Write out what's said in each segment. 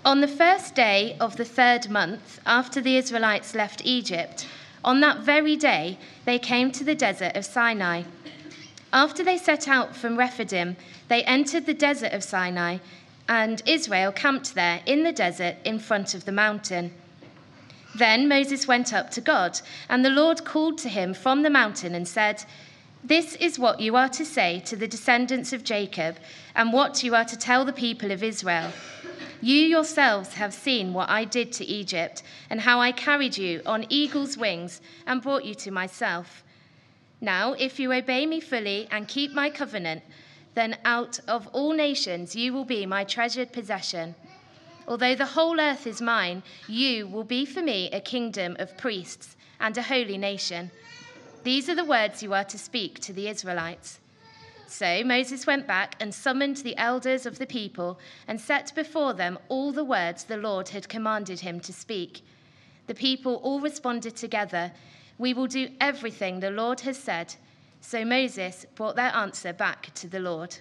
On the first day of the 3rd month after the Israelites left Egypt, on that very day they came to the desert of Sinai. After they set out from Rephidim, they entered the desert of Sinai, and Israel camped there in the desert in front of the mountain. Then Moses went up to God, and the Lord called to him from the mountain and said, "This is what you are to say to the descendants of Jacob, and what you are to tell the people of Israel. You yourselves have seen what I did to Egypt, and how I carried you on eagle's wings and brought you to myself. Now, if you obey me fully and keep my covenant, then out of all nations you will be my treasured possession. Although the whole earth is mine, you will be for me a kingdom of priests and a holy nation. These are the words you are to speak to the Israelites." So Moses went back and summoned the elders of the people and set before them all the words the Lord had commanded him to speak. The people all responded together, "We will do everything the Lord has said." So Moses brought their answer back to the Lord.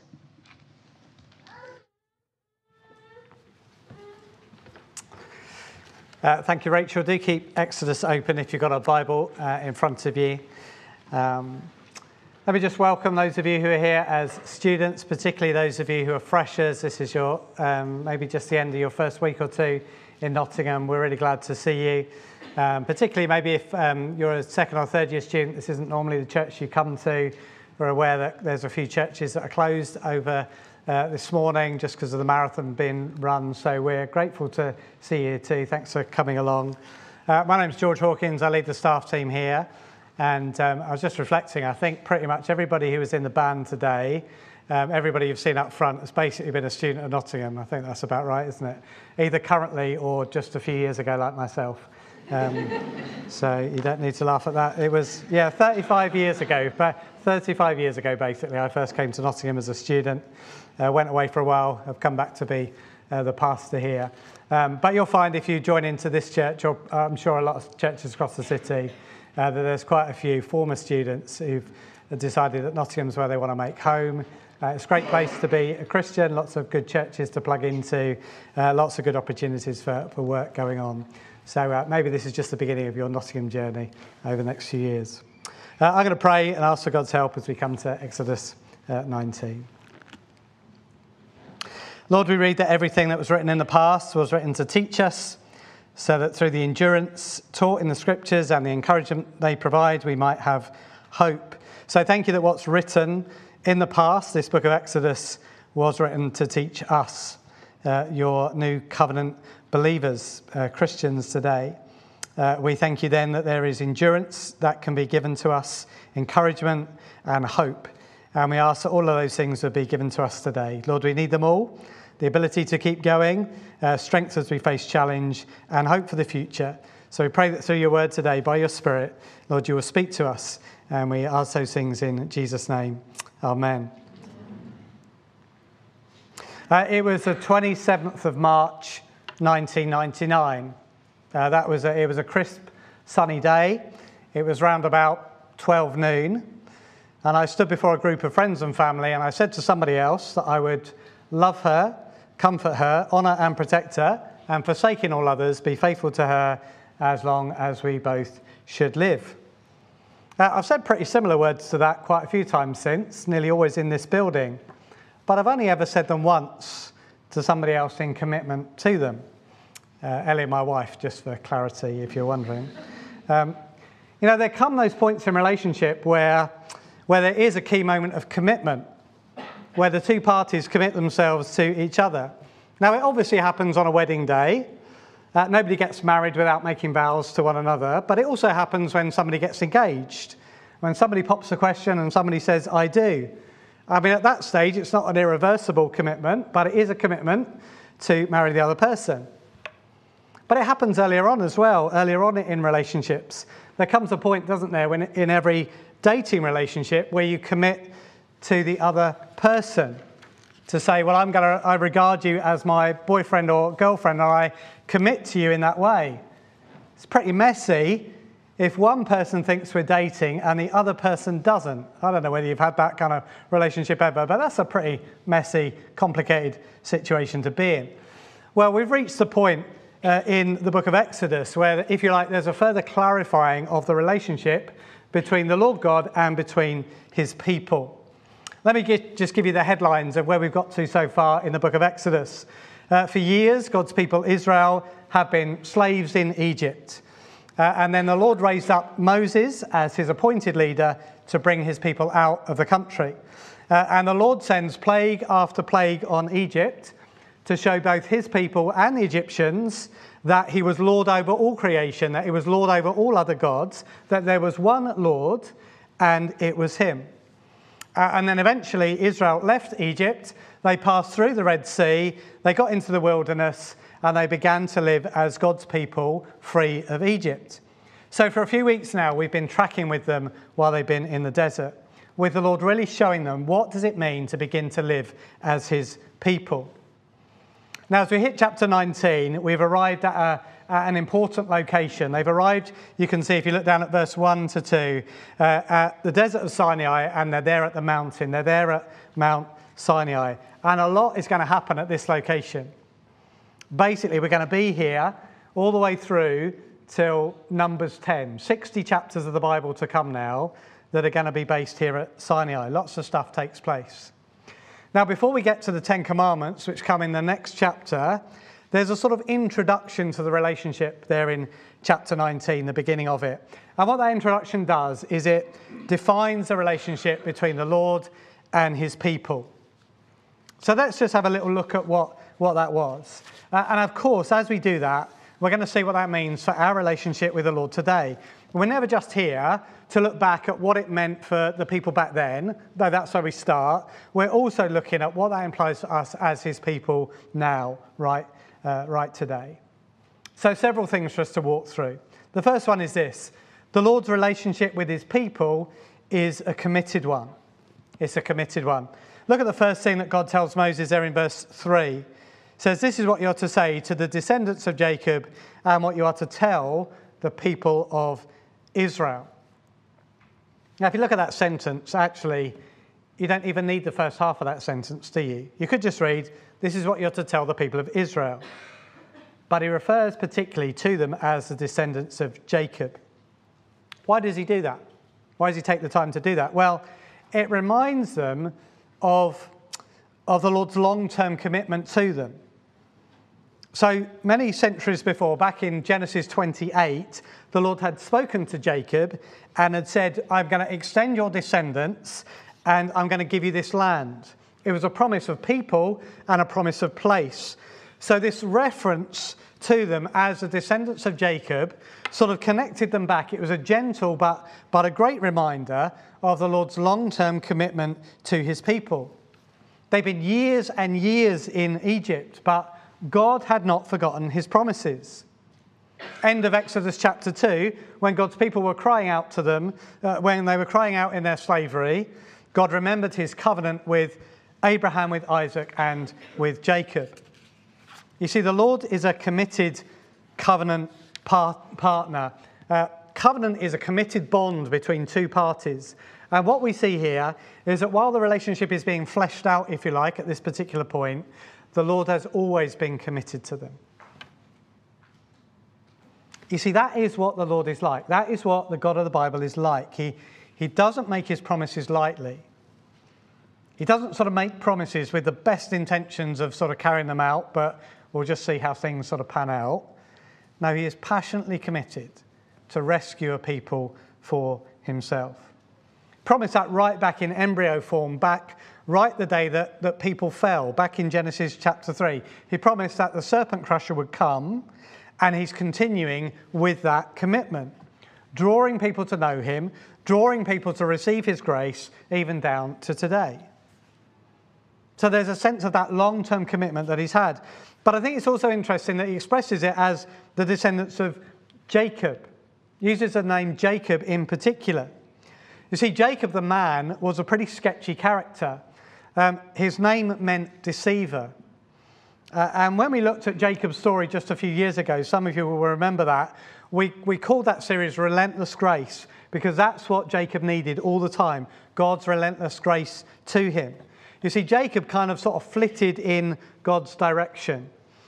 Thank you, Rachel. Do keep Exodus open if you've got a Bible in front of you. Let me just welcome those of you who are here as students, particularly those of you who are freshers. This is your maybe just the end of your first week or two in Nottingham. We're really glad to see you. Particularly maybe if you're a second or third year student, this isn't normally the church you come to. We're aware that there's a few churches that are closed over this morning just because of the marathon being run. So we're grateful to see you too. Thanks for coming along. My name's George Hawkins. I lead the staff team here. And I was just reflecting, I think pretty much everybody who was in the band today, everybody you've seen up front has basically been a student at Nottingham. I think that's about right, isn't it? Either currently or just a few years ago, like myself. So you don't need to laugh at that. It was, 35 years ago, basically, I first came to Nottingham as a student, went away for a while, I've come back to be the pastor here. But you'll find if you join into this church, or I'm sure a lot of churches across the city, that there's quite a few former students who've decided that Nottingham's where they want to make home. It's a great place to be a Christian, lots of good churches to plug into, lots of good opportunities for work going on. So maybe this is just the beginning of your Nottingham journey over the next few years. I'm going to pray and ask for God's help as we come to Exodus 19. Lord, we read that everything that was written in the past was written to teach us, so that through the endurance taught in the scriptures and the encouragement they provide, we might have hope. So thank you that what's written in the past, this book of Exodus, was written to teach us, your new covenant believers, Christians today. We thank you then that there is endurance that can be given to us, encouragement and hope. And we ask that all of those things would be given to us today. Lord, we need them all. The ability to keep going, strength as we face challenge, and hope for the future. So we pray that through your word today, by your Spirit, Lord, you will speak to us. And we ask those things in Jesus' name. Amen. It was the 27th of March, 1999. It was a crisp, sunny day. It was round about 12 noon. And I stood before a group of friends and family, and I said to somebody else that I would love her, comfort her, honour and protect her, and forsaking all others, be faithful to her as long as we both should live. I've said pretty similar words to that quite a few times since, nearly always in this building, but I've only ever said them once to somebody else in commitment to them. Ellie, my wife, just for clarity, if you're wondering. There come those points in relationship where there is a key moment of commitment, where the two parties commit themselves to each other. Now, it obviously happens on a wedding day. Nobody gets married without making vows to one another, but it also happens when somebody gets engaged, when somebody pops a question and somebody says, "I do." I mean, at that stage, it's not an irreversible commitment, but it is a commitment to marry the other person. But it happens earlier on as well, earlier on in relationships. There comes a point, doesn't there, when in every dating relationship where you commit to the other person to say, well, I regard you as my boyfriend or girlfriend, and I commit to you in that way. It's pretty messy if one person thinks we're dating and the other person doesn't. I don't know whether you've had that kind of relationship ever, but that's a pretty messy, complicated situation to be in. Well, we've reached the point in the book of Exodus where, if you like, there's a further clarifying of the relationship between the Lord God and between his people. Let me just give you the headlines of where we've got to so far in the book of Exodus. For years, God's people, Israel, have been slaves in Egypt. And then the Lord raised up Moses as his appointed leader to bring his people out of the country. And the Lord sends plague after plague on Egypt to show both his people and the Egyptians that he was Lord over all creation, that he was Lord over all other gods, that there was one Lord, and it was him. And then eventually Israel left Egypt, they passed through the Red Sea, they got into the wilderness, and they began to live as God's people free of Egypt. So for a few weeks now, we've been tracking with them while they've been in the desert, with the Lord really showing them what does it mean to begin to live as his people. Now, as we hit chapter 19, we've arrived at an important location. They've arrived, you can see if you look down at verse 1 to 2, at the desert of Sinai, and they're there at the mountain. They're there at Mount Sinai. And a lot is going to happen at this location. Basically, we're going to be here all the way through till Numbers 10. 60 chapters of the Bible to come now that are going to be based here at Sinai. Lots of stuff takes place. Now, before we get to the Ten Commandments, which come in the next chapter, there's a sort of introduction to the relationship there in chapter 19, the beginning of it. And what that introduction does is it defines the relationship between the Lord and his people. So let's just have a little look at what that was. And of course, as we do that, we're going to see what that means for our relationship with the Lord today. We're never just here to look back at what it meant for the people back then, though that's where we start. We're also looking at what that implies for us as his people now, right today. So several things for us to walk through. The first one is this. The Lord's relationship with his people is a committed one. It's a committed one. Look at the first thing that God tells Moses there in verse 3. It says, this is what you are to say to the descendants of Jacob and what you are to tell the people of Israel. Now, if you look at that sentence, actually, you don't even need the first half of that sentence, do you? You could just read, this is what you're to tell the people of Israel. But he refers particularly to them as the descendants of Jacob. Why does he do that? Why does he take the time to do that? Well, it reminds them of the Lord's long-term commitment to them. So many centuries before, back in Genesis 28, the Lord had spoken to Jacob and had said, I'm going to extend your descendants and I'm going to give you this land. It was a promise of people and a promise of place. So this reference to them as the descendants of Jacob sort of connected them back. It was a gentle but a great reminder of the Lord's long-term commitment to his people. They've been years and years in Egypt, but God had not forgotten his promises. End of Exodus chapter 2, when God's people were crying out to them, when they were crying out in their slavery, God remembered his covenant with Abraham, with Isaac, and with Jacob. You see, the Lord is a committed covenant partner. Covenant is a committed bond between two parties. And what we see here is that while the relationship is being fleshed out, if you like, at this particular point, the Lord has always been committed to them. You see, that is what the Lord is like. That is what the God of the Bible is like. He doesn't make his promises lightly. He doesn't sort of make promises with the best intentions of sort of carrying them out, but we'll just see how things sort of pan out. No, he is passionately committed to rescue a people for himself. Promised that right back in embryo form, back right the day that people fell, back in Genesis chapter 3. He promised that the serpent crusher would come, and he's continuing with that commitment, drawing people to know him, drawing people to receive his grace, even down to today. So there's a sense of that long-term commitment that he's had. But I think it's also interesting that he expresses it as the descendants of Jacob. He uses the name Jacob in particular. You see, Jacob the man was a pretty sketchy character. His name meant deceiver. And when we looked at Jacob's story just a few years ago, some of you will remember that, we called that series Relentless Grace, because that's what Jacob needed all the time, God's relentless grace to him. You see, Jacob kind of sort of flitted in God's direction.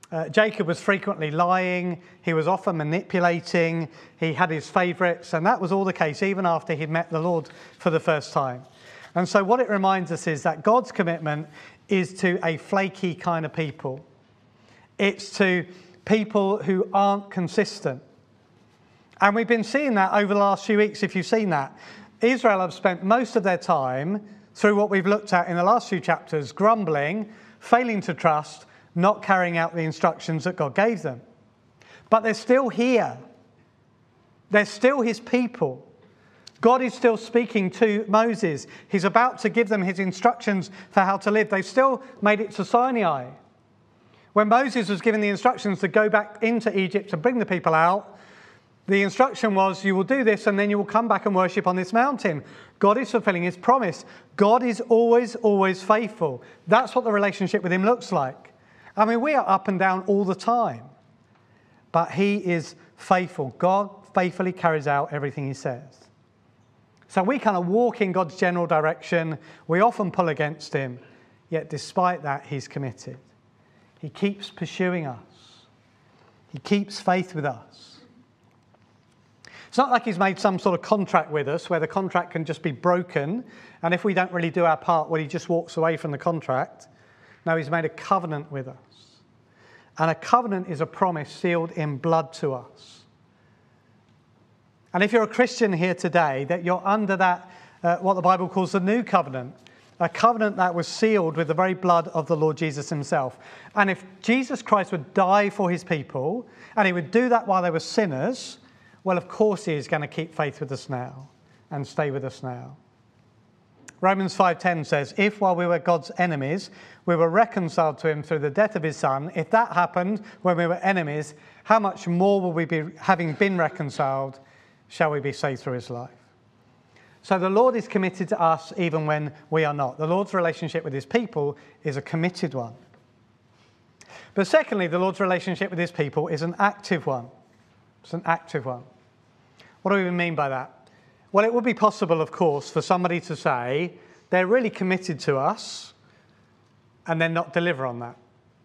Jacob was frequently lying, he was often manipulating, he had his favourites, and that was all the case even after he'd met the Lord for the first time. And so what it reminds us is that God's commitment is to a flaky kind of people. It's to people who aren't consistent. And we've been seeing that over the last few weeks, if you've seen that. Israel have spent most of their time, through what we've looked at in the last few chapters, grumbling, failing to trust, not carrying out the instructions that God gave them. But they're still here. They're still his people. God is still speaking to Moses. He's about to give them his instructions for how to live. They've still made it to Sinai. When Moses was given the instructions to go back into Egypt to bring the people out, the instruction was, you will do this and then you will come back and worship on this mountain. God is fulfilling his promise. God is always, always faithful. That's what the relationship with him looks like. I mean, we are up and down all the time, but he is faithful. God faithfully carries out everything he says. So we kind of walk in God's general direction. We often pull against him, yet despite that, he's committed. He keeps pursuing us. He keeps faith with us. It's not like he's made some sort of contract with us where the contract can just be broken, and if we don't really do our part, well, he just walks away from the contract. No, he's made a covenant with us. And a covenant is a promise sealed in blood to us. And if you're a Christian here today, that you're under that, what the Bible calls the new covenant, a covenant that was sealed with the very blood of the Lord Jesus himself. And if Jesus Christ would die for his people, and he would do that while they were sinners, well, of course he is going to keep faith with us now and stay with us now. Romans 5:10 says, if while we were God's enemies, we were reconciled to him through the death of his son, if that happened when we were enemies, how much more will we be, having been reconciled, shall we be saved through his life? So the Lord is committed to us even when we are not. The Lord's relationship with his people is a committed one. But secondly, the Lord's relationship with his people is an active one. It's an active one. What do we mean by that? Well, it would be possible, of course, for somebody to say they're really committed to us and then not deliver on that.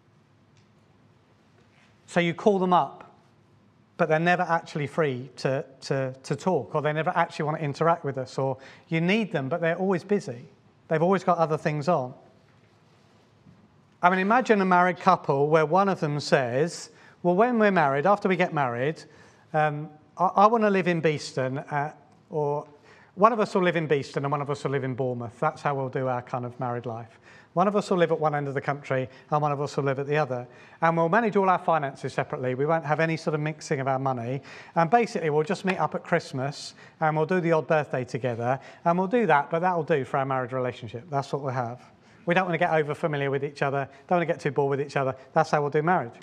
So you call them up, but they're never actually free to talk, or they never actually want to interact with us, or you need them, but they're always busy. They've always got other things on. I mean, imagine a married couple where one of them says, well, when we're married, after we get married, I want to live in Beeston, or one of us will live in Beeston and one of us will live in Bournemouth. That's how we'll do our kind of married life. One of us will live at one end of the country and one of us will live at the other. And we'll manage all our finances separately. We won't have any sort of mixing of our money. And basically, we'll just meet up at Christmas and we'll do the odd birthday together. And we'll do that, but that'll do for our marriage relationship. That's what we'll have. We don't want to get over familiar with each other. Don't want to get too bored with each other. That's how we'll do marriage.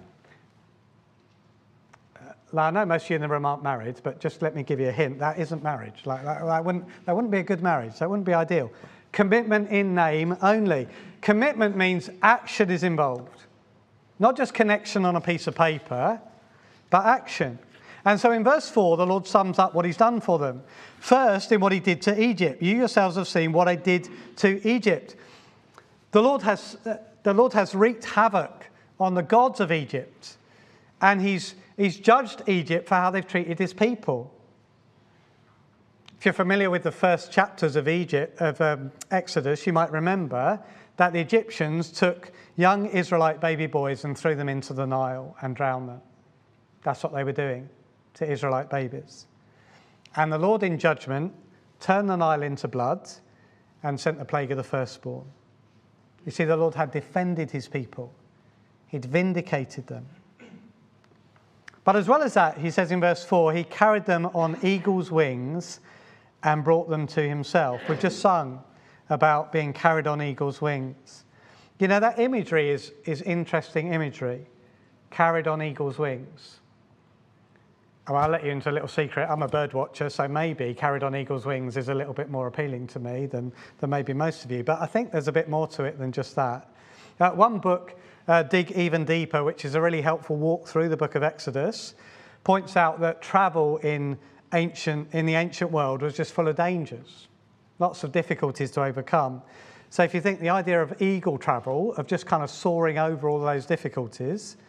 I know most of you in the room aren't married, but just let me give you a hint. That isn't marriage. That wouldn't be a good marriage. That wouldn't be ideal. Commitment in name only. Commitment means action is involved. Not just connection on a piece of paper, but action. And so in verse 4, the Lord sums up what he's done for them. First, in what he did to Egypt. You yourselves have seen what I did to Egypt. The Lord has wreaked havoc on the gods of Egypt. And he's judged Egypt for how they've treated his people. If you're familiar with the first chapters of Exodus, you might remember that the Egyptians took young Israelite baby boys and threw them into the Nile and drowned them. That's what they were doing to Israelite babies. And the Lord in judgment turned the Nile into blood and sent the plague of the firstborn. You see, the Lord had defended his people. He'd vindicated them. But as well as that, he says in verse 4, he carried them on eagle's wings and brought them to himself. We've just sung about being carried on eagle's wings. You know, that imagery is interesting imagery. Carried on eagle's wings. Oh, I'll let you into a little secret. I'm a bird watcher, so maybe carried on eagle's wings is a little bit more appealing to me than maybe most of you. But I think there's a bit more to it than just that. One book, Dig Even Deeper, which is a really helpful walk through the book of Exodus, points out that travel in the ancient world was just full of dangers, lots of difficulties to overcome. So if you think the idea of eagle travel, of just kind of soaring over all those difficulties,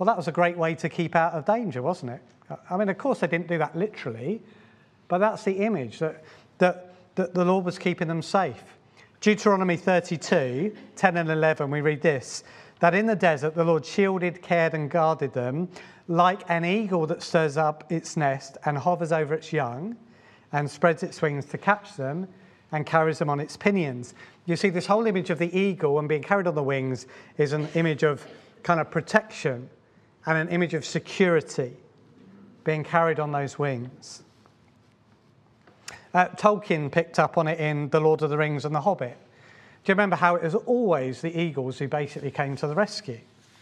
Well, that was a great way to keep out of danger, wasn't it? I mean, of course, they didn't do that literally, but that's the image, that the Lord was keeping them safe. Deuteronomy 32, 10 and 11, we read this, that in the desert the Lord shielded, cared and guarded them like an eagle that stirs up its nest and hovers over its young and spreads its wings to catch them and carries them on its pinions. You see, this whole image of the eagle and being carried on the wings is an image of kind of protection and an image of security, being carried on those wings. Tolkien picked up on it in The Lord of the Rings and The Hobbit. Do you remember how it was always the eagles who basically came to the rescue?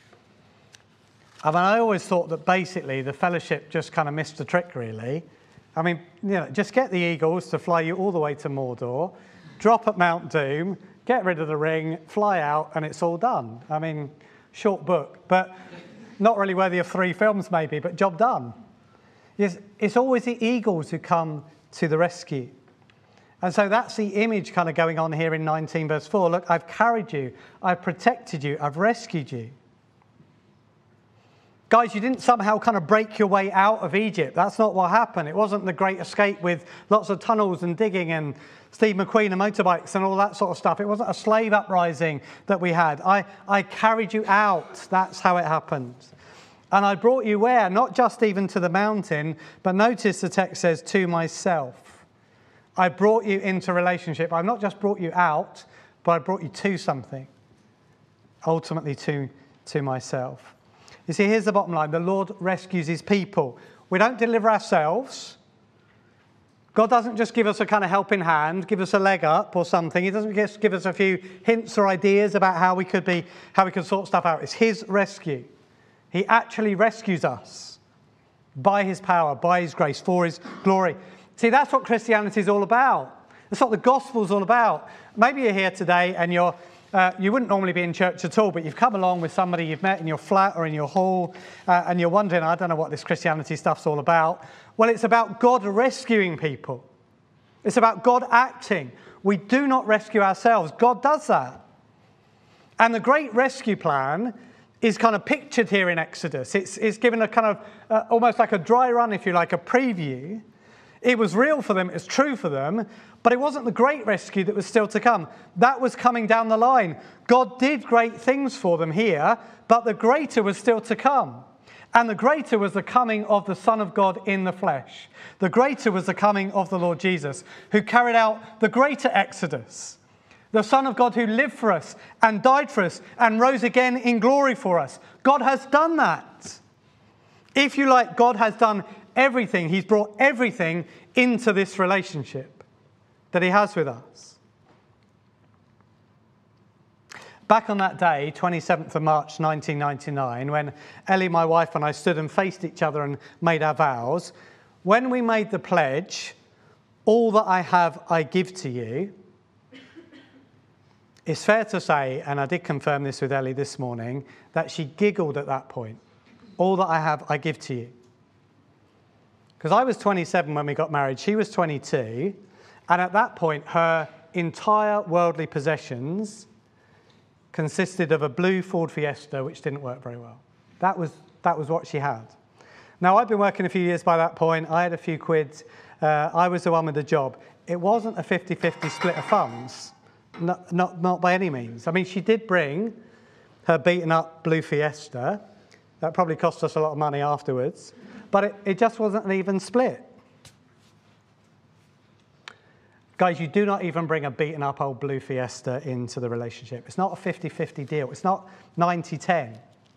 I mean, I always thought that basically the Fellowship just kind of missed the trick, really. I mean, just get the eagles to fly you all the way to Mordor, drop at Mount Doom, get rid of the ring, fly out, and it's all done. I mean, short book, but not really worthy of 3 films maybe, but job done. It's always the eagles who come to the rescue. And so that's the image kind of going on here in 19 verse 4. Look, I've carried you, I've protected you, I've rescued you. Guys, you didn't somehow kind of break your way out of Egypt. That's not what happened. It wasn't the Great Escape with lots of tunnels and digging and Steve McQueen and motorbikes and all that sort of stuff. It wasn't a slave uprising that we had. I carried you out. That's how it happened. And I brought you where? Not just even to the mountain, but notice the text says, to myself. I brought you into relationship. I've not just brought you out, but I brought you to something. Ultimately to myself. You see, here's the bottom line. The Lord rescues his people. We don't deliver ourselves. God doesn't just give us a kind of helping hand, give us a leg up or something. He doesn't just give us a few hints or ideas about how we could sort stuff out. It's his rescue. He actually rescues us by his power, by his grace, for his glory. See, that's what Christianity is all about. That's what the gospel is all about. Maybe you're here today and you wouldn't normally be in church at all, but you've come along with somebody you've met in your flat or in your hall, and you're wondering, I don't know what this Christianity stuff's all about. Well, it's about God rescuing people. It's about God acting. We do not rescue ourselves. God does that. And the great rescue plan is kind of pictured here in Exodus. It's given a kind of almost like a dry run, if you like, a preview. It was real for them, it's true for them, but it wasn't the great rescue that was still to come. That was coming down the line. God did great things for them here, but the greater was still to come. And the greater was the coming of the Son of God in the flesh. The greater was the coming of the Lord Jesus, who carried out the greater exodus. The Son of God who lived for us and died for us and rose again in glory for us. God has done that. If you like, God has done everything. He's brought everything into this relationship that he has with us. Back on that day, 27th of March 1999, when Ellie, my wife, and I stood and faced each other and made our vows, when we made the pledge, all that I have I give to you, it's fair to say, and I did confirm this with Ellie this morning, that she giggled at that point. All that I have I give to you. Because I was 27 when we got married, she was 22, and at that point her entire worldly possessions consisted of a blue Ford Fiesta which didn't work very well. That was what she had. Now, I'd been working a few years by that point. I had a few quid. I was the one with the job. It wasn't a 50-50 split of funds, not by any means. I mean, she did bring her beaten up blue Fiesta. That probably cost us a lot of money afterwards. But it just wasn't an even split. Guys, you do not even bring a beaten up old blue Fiesta into the relationship. It's not a 50-50 deal. It's not 90-10.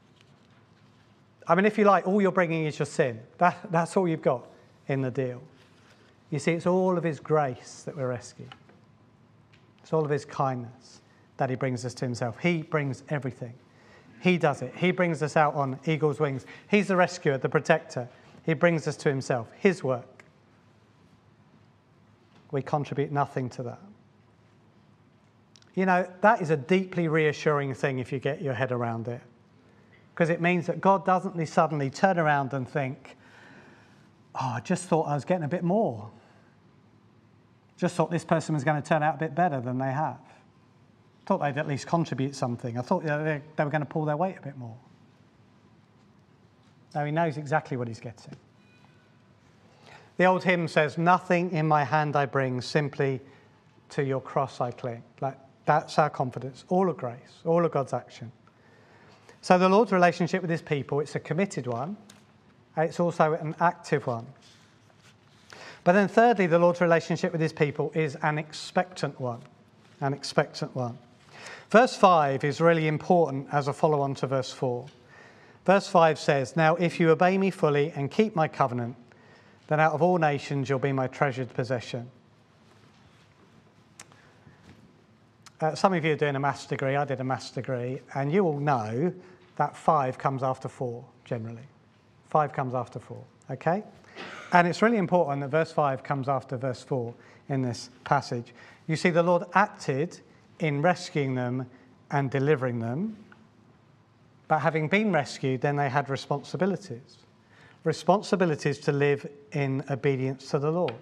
I mean, if you like, all you're bringing is your sin. That's all you've got in the deal. You see, it's all of his grace that we're rescuing. It's all of his kindness that he brings us to himself. He brings everything. He does it. He brings us out on eagle's wings. He's the rescuer, the protector. He brings us to himself, his work. We contribute nothing to that. You know, that is a deeply reassuring thing if you get your head around it. Because it means that God doesn't suddenly turn around and think, oh, I just thought I was getting a bit more. Just thought this person was going to turn out a bit better than they have. Thought they'd at least contribute something. I thought they were going to pull their weight a bit more. No, he knows exactly what he's getting. The old hymn says, "Nothing in my hand I bring, simply to your cross I cling." Like, that's our confidence, all of grace, all of God's action. So the Lord's relationship with his people, it's a committed one, and it's also an active one. But then thirdly, the Lord's relationship with his people is an expectant one, an expectant one. Verse 5 is really important as a follow-on to verse 4. Verse 5 says, "Now if you obey me fully and keep my covenant, then out of all nations you'll be my treasured possession." Some of you are doing a maths degree. I did a maths degree, and you all know that 5 comes after 4, generally. 5 comes after 4, okay? And it's really important that verse 5 comes after verse 4 in this passage. You see, the Lord acted in rescuing them and delivering them, but having been rescued, then they had responsibilities. Responsibilities to live in obedience to the Lord.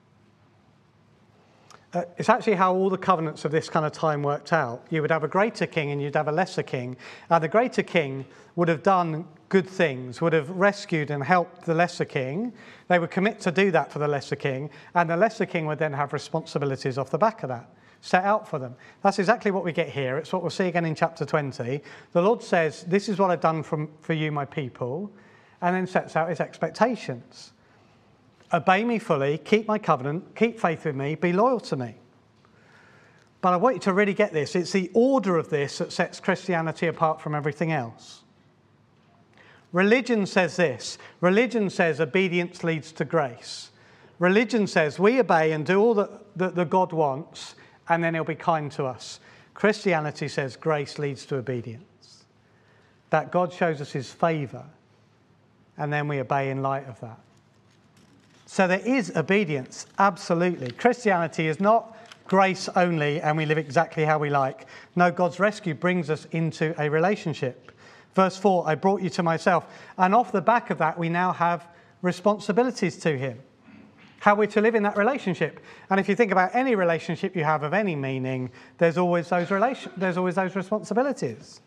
It's actually how all the covenants of this kind of time worked out. You would have a greater king and you'd have a lesser king. The greater king would have done good things, would have rescued and helped the lesser king. They would commit to do that for the lesser king, and the lesser king would then have responsibilities off the back of that, set out for them. That's exactly what we get here. It's what we'll see again in chapter 20. The Lord says, "This is what I've done for you, my people," and then sets out his expectations. Obey me fully, keep my covenant, keep faith with me, be loyal to me. But I want you to really get this. It's the order of this that sets Christianity apart from everything else. Religion says this. Religion says obedience leads to grace. Religion says we obey and do all that God wants, and then he'll be kind to us. Christianity says grace leads to obedience. That God shows us his favour, and then we obey in light of that. So there is obedience, absolutely. Christianity is not grace only and we live exactly how we like. No, God's rescue brings us into a relationship. Verse 4, "I brought you to myself." And off the back of that, we now have responsibilities to him. How we're to live in that relationship. And if you think about any relationship you have of any meaning, there's always those responsibilities.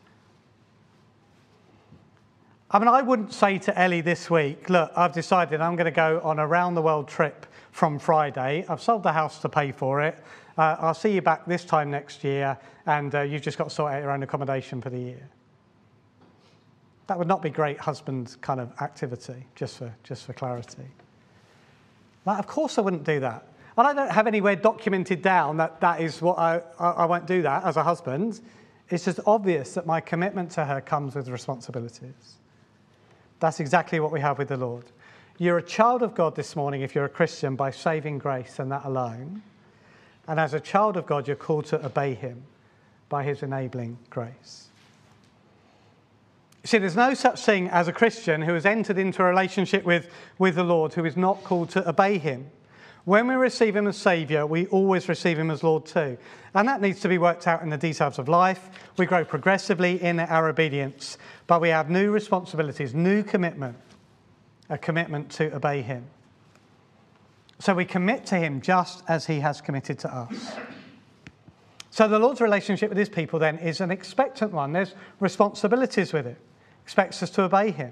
I mean, I wouldn't say to Ellie this week, "Look, I've decided I'm going to go on a round-the-world trip from Friday. I've sold the house to pay for it. I'll see you back this time next year, and you've just got to sort out your own accommodation for the year." That would not be great husband kind of activity, just for clarity. Like, of course I wouldn't do that. And I don't have anywhere documented down that is what I won't do that as a husband. It's just obvious that my commitment to her comes with responsibilities. That's exactly what we have with the Lord. You're a child of God this morning if you're a Christian by saving grace and that alone. And as a child of God, you're called to obey him by his enabling grace. You see, there's no such thing as a Christian who has entered into a relationship with the Lord who is not called to obey him. When we receive him as Saviour, we always receive him as Lord too. And that needs to be worked out in the details of life. We grow progressively in our obedience, but we have new responsibilities, new commitment, a commitment to obey him. So we commit to him just as he has committed to us. So the Lord's relationship with his people then is an expectant one. There's responsibilities with it. Expects us to obey him.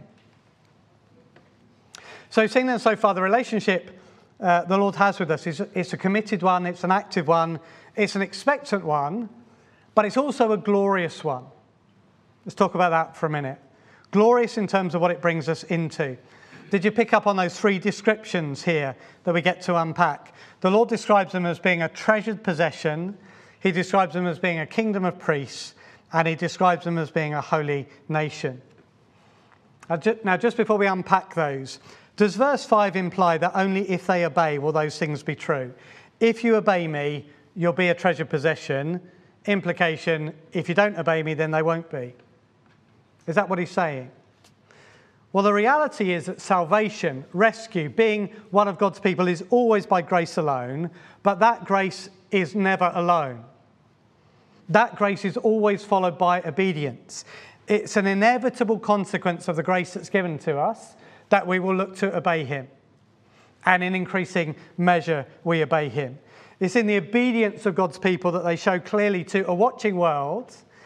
So seeing then so far the relationship the Lord has with us it's a committed one, it's an active one, it's an expectant one, but it's also a glorious one. Let's talk about that for a minute. Glorious in terms of what it brings us into. Did you pick up on those 3 descriptions here that we get to unpack? The Lord describes them as being a treasured possession, he describes them as being a kingdom of priests, and he describes them as being a holy nation. Now, just before we unpack those, does verse 5 imply that only if they obey will those things be true? If you obey me, you'll be a treasured possession. Implication, if you don't obey me, then they won't be. Is that what he's saying? Well, the reality is that salvation, rescue, being one of God's people is always by grace alone, but that grace is never alone. That grace is always followed by obedience. It's an inevitable consequence of the grace that's given to us that we will look to obey him. And in increasing measure, we obey him. It's in the obedience of God's people that they show clearly to a watching world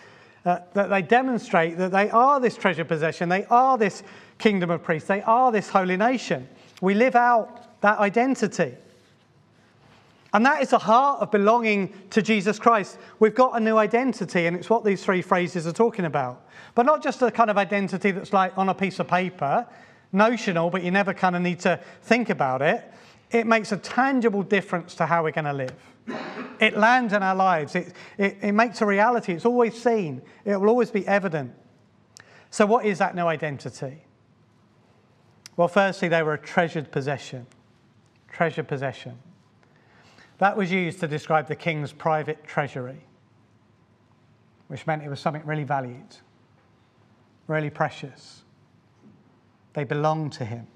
that they demonstrate that they are this treasured possession, they are this kingdom of priests, they are this holy nation. We live out that identity. And that is the heart of belonging to Jesus Christ. We've got a new identity, and it's what these three phrases are talking about. But not just a kind of identity that's like on a piece of paper, notional, but you never kind of need to think about it. It makes a tangible difference to how we're going to live. It lands in our lives. It makes a reality. It's always seen. It will always be evident. So what is that new identity? Well, firstly, they were a treasured possession. Treasured possession. That was used to describe the king's private treasury, which meant it was something really valued, really precious. They belonged to him.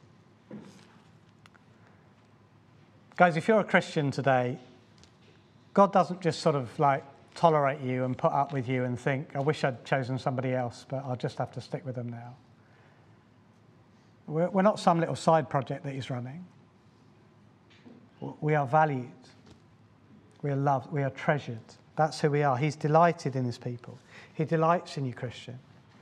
Guys, if you're a Christian today, God doesn't just sort of like tolerate you and put up with you and think, I wish I'd chosen somebody else, but I'll just have to stick with them now. We're not some little side project that he's running. We are valued. We are loved. We are treasured. That's who we are. He's delighted in his people. He delights in you, Christian.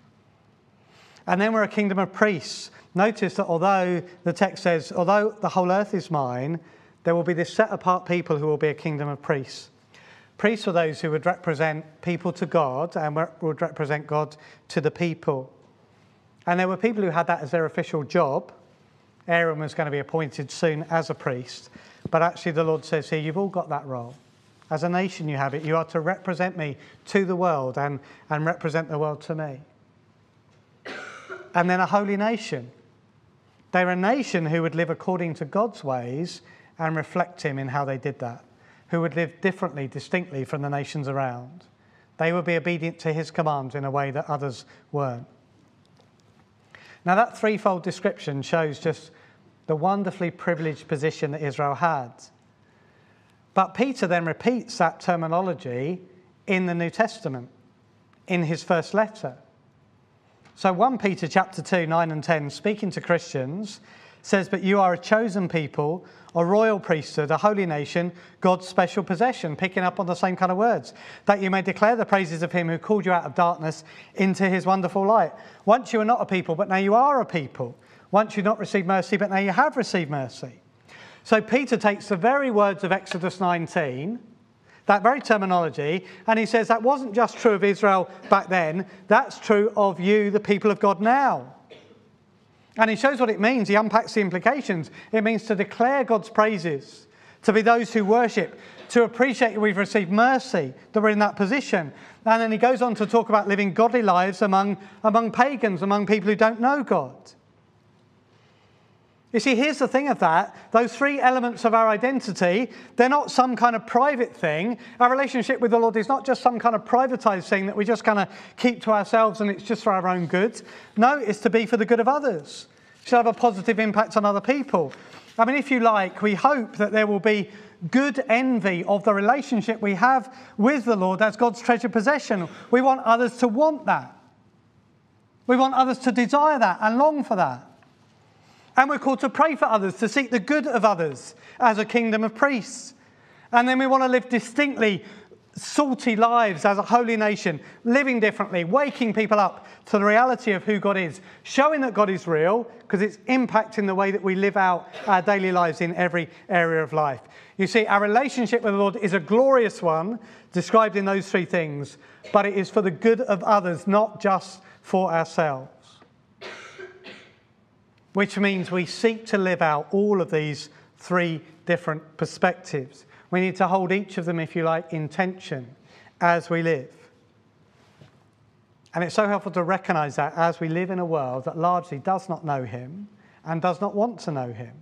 And then we're a kingdom of priests. Notice that although the text says, although the whole earth is mine, there will be this set apart people who will be a kingdom of priests. Priests are those who would represent people to God and would represent God to the people. And there were people who had that as their official job. Aaron was going to be appointed soon as a priest. But actually the Lord says here, you've all got that role. As a nation you have it. You are to represent me to the world and represent the world to me. And then a holy nation. They're a nation who would live according to God's ways and reflect him in how they did that. Who would live differently, distinctly from the nations around. They would be obedient to his commands in a way that others weren't. Now that threefold description shows just the wonderfully privileged position that Israel had. But Peter then repeats that terminology in the New Testament, in his first letter. So 1 Peter chapter 2, 9 and 10, speaking to Christians, says, but you are a chosen people, a royal priesthood, a holy nation, God's special possession, picking up on the same kind of words, that you may declare the praises of him who called you out of darkness into his wonderful light. Once you were not a people, but now you are a people. Once you not received mercy, but now you have received mercy. So Peter takes the very words of Exodus 19, that very terminology, and he says that wasn't just true of Israel back then, that's true of you, the people of God now. And he shows what it means. He unpacks the implications. It means to declare God's praises, to be those who worship, to appreciate that we've received mercy, that we're in that position. And then he goes on to talk about living godly lives among pagans, among people who don't know God. You see, here's the thing of that. Those three elements of our identity, they're not some kind of private thing. Our relationship with the Lord is not just some kind of privatized thing that we just kind of keep to ourselves and it's just for our own good. No, it's to be for the good of others. It should have a positive impact on other people. I mean, if you like, we hope that there will be good envy of the relationship we have with the Lord as God's treasured possession. We want others to want that. We want others to desire that and long for that. And we're called to pray for others, to seek the good of others as a kingdom of priests. And then we want to live distinctly salty lives as a holy nation, living differently, waking people up to the reality of who God is, showing that God is real, because it's impacting the way that we live out our daily lives in every area of life. You see, our relationship with the Lord is a glorious one, described in those three things, but it is for the good of others, not just for ourselves. Which means we seek to live out all of these three different perspectives. We need to hold each of them, if you like, in tension as we live. And it's so helpful to recognise that as we live in a world that largely does not know him and does not want to know him.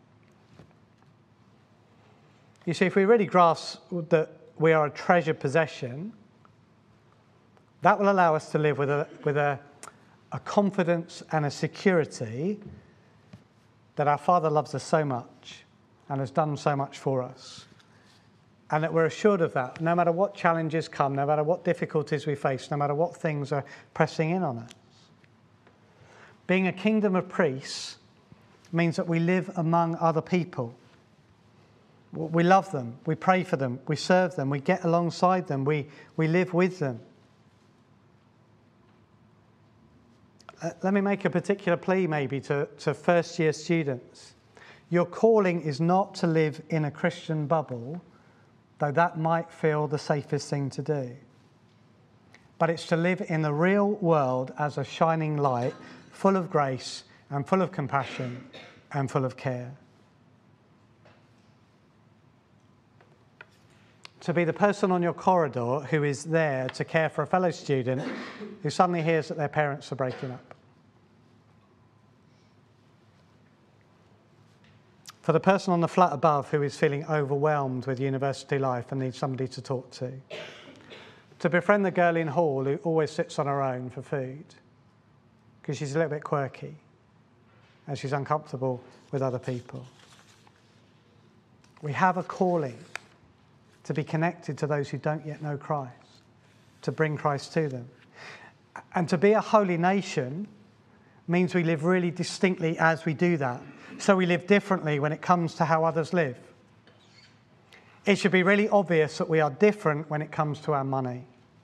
You see, if we really grasp that we are a treasured possession, that will allow us to live with a confidence and a security that our Father loves us so much and has done so much for us. And that we're assured of that, no matter what challenges come, no matter what difficulties we face, no matter what things are pressing in on us. Being a kingdom of priests means that we live among other people. We love them, we pray for them, we serve them, we get alongside them, we live with them. let me make a particular plea maybe to first-year students. Your calling is not to live in a Christian bubble, though that might feel the safest thing to do. But it's to live in the real world as a shining light, full of grace and full of compassion and full of care. To be the person on your corridor who is there to care for a fellow student who suddenly hears that their parents are breaking up. For the person on the flat above who is feeling overwhelmed with university life and needs somebody to talk to. To befriend the girl in hall who always sits on her own for food because she's a little bit quirky and she's uncomfortable with other people. We have a calling to be connected to those who don't yet know Christ, to bring Christ to them. And to be a holy nation means we live really distinctly as we do that. So we live differently when it comes to how others live. It should be really obvious that we are different when it comes to our money.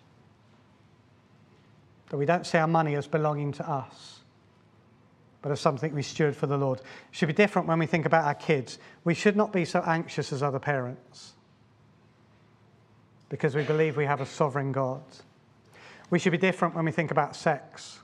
That we don't see our money as belonging to us, but as something we steward for the Lord. It should be different when we think about our kids. We should not be so anxious as other parents, because we believe we have a sovereign God. We should be different when we think about sex.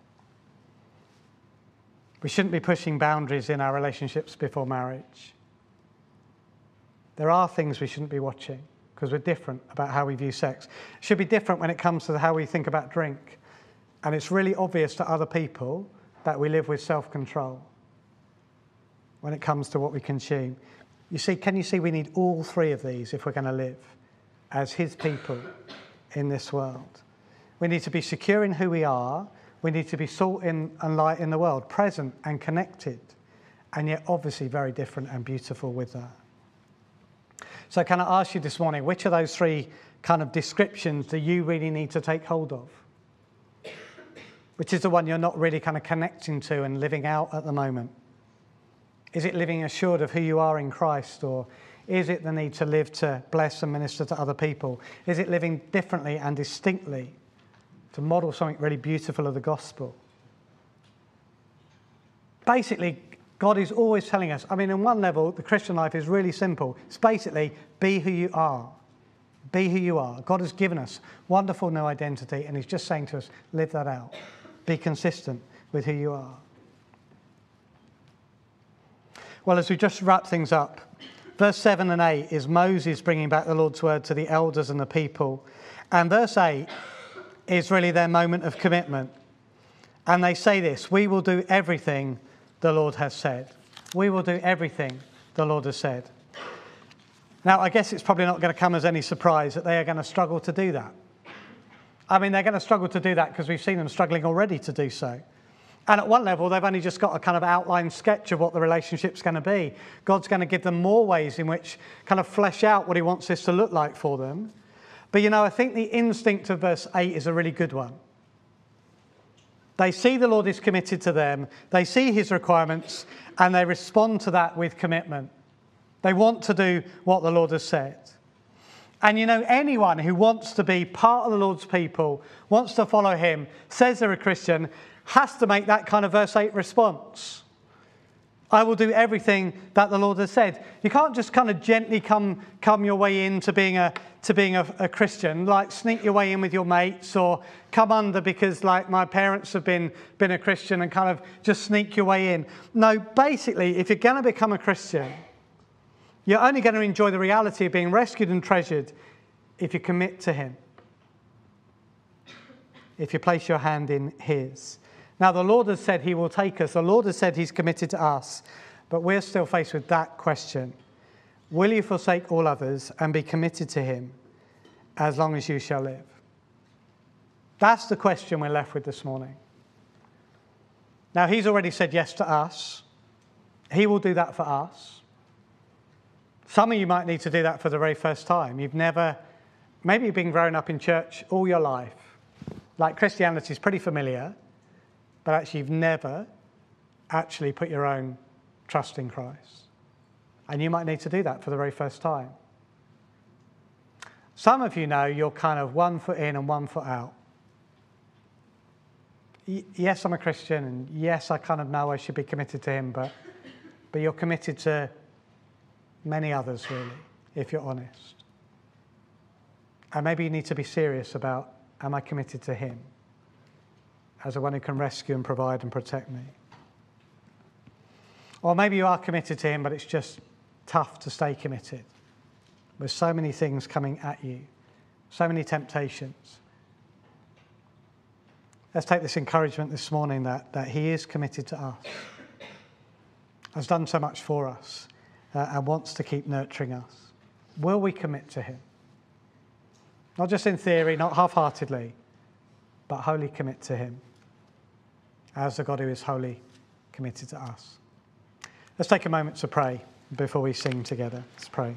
We shouldn't be pushing boundaries in our relationships before marriage. There are things we shouldn't be watching because we're different about how we view sex. It should be different when it comes to how we think about drink. And it's really obvious to other people that we live with self-control when it comes to what we consume. Can you see we need all three of these if we're going to live as his people in this world? We need to be secure in who we are. We need to be salt and light in the world, present and connected, and yet obviously very different and beautiful with that. So can I ask you this morning, which of those three kind of descriptions do you really need to take hold of? Which is the one you're not really kind of connecting to and living out at the moment? Is it living assured of who you are in Christ, or is it the need to live to bless and minister to other people? Is it living differently and distinctly to model something really beautiful of the gospel? Basically, God is always telling us, in one level, the Christian life is really simple. It's basically, be who you are. Be who you are. God has given us wonderful new identity, and he's just saying to us, live that out. Be consistent with who you are. Well, as we just wrap things up, verse 7 and 8 is Moses bringing back the Lord's word to the elders and the people. And verse 8 is really their moment of commitment. And they say this: we will do everything the Lord has said. We will do everything the Lord has said. Now, I guess it's probably not going to come as any surprise that they are going to struggle to do that. They're going to struggle to do that because we've seen them struggling already to do so. And at one level, they've only just got a kind of outline sketch of what the relationship's going to be. God's going to give them more ways in which kind of flesh out what he wants this to look like for them. But, I think the instinct of verse 8 is a really good one. They see the Lord is committed to them, they see his requirements, and they respond to that with commitment. They want to do what the Lord has said. And anyone who wants to be part of the Lord's people, wants to follow him, says they're a Christian, has to make that kind of verse 8 response. I will do everything that the Lord has said. You can't just kind of gently come your way into being a Christian, like sneak your way in with your mates, or come under because like my parents have been a Christian and kind of just sneak your way in. No, basically, if you're going to become a Christian, you're only going to enjoy the reality of being rescued and treasured if you commit to him, if you place your hand in his. Now, the Lord has said he will take us. The Lord has said he's committed to us. But we're still faced with that question. Will you forsake all others and be committed to him as long as you shall live? That's the question we're left with this morning. Now, he's already said yes to us. He will do that for us. Some of you might need to do that for the very first time. Maybe you've been growing up in church all your life. Like Christianity is pretty familiar, but actually you've never actually put your own trust in Christ. And you might need to do that for the very first time. Some of you know you're kind of 1 foot in and 1 foot out. yes, I'm a Christian, and yes, I kind of know I should be committed to him, but you're committed to many others, really, if you're honest. And maybe you need to be serious about, am I committed to him as the one who can rescue and provide and protect me? Or maybe you are committed to him, but it's just tough to stay committed. With so many things coming at you, so many temptations. Let's take this encouragement this morning that he is committed to us, has done so much for us, and wants to keep nurturing us. Will we commit to him? Not just in theory, not half-heartedly, but wholly commit to him as the God who is wholly committed to us. Let's take a moment to pray before we sing together. Let's pray.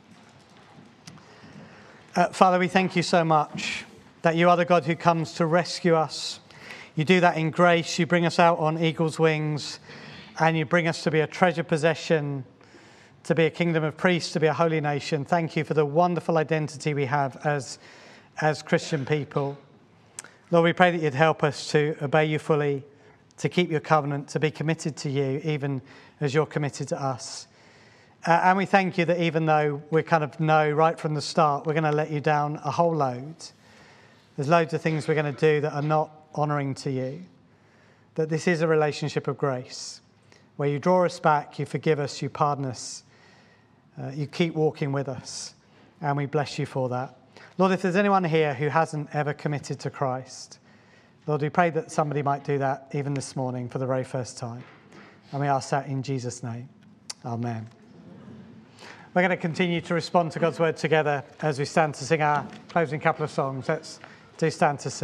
Father, we thank you so much that you are the God who comes to rescue us. You do that in grace. You bring us out on eagle's wings, and you bring us to be a treasured possession, to be a kingdom of priests, to be a holy nation. Thank you for the wonderful identity we have as Christian people. Lord, we pray that you'd help us to obey you fully, to keep your covenant, to be committed to you, even as you're committed to us. And we thank you that even though we kind of know right from the start, we're going to let you down a whole load. There's loads of things we're going to do that are not honouring to you. That this is a relationship of grace, where you draw us back, you forgive us, you pardon us, you keep walking with us, and we bless you for that. Lord, if there's anyone here who hasn't ever committed to Christ, Lord, we pray that somebody might do that even this morning for the very first time. And we ask that in Jesus' name. Amen. We're going to continue to respond to God's word together as we stand to sing our closing couple of songs. Let's do stand to sing.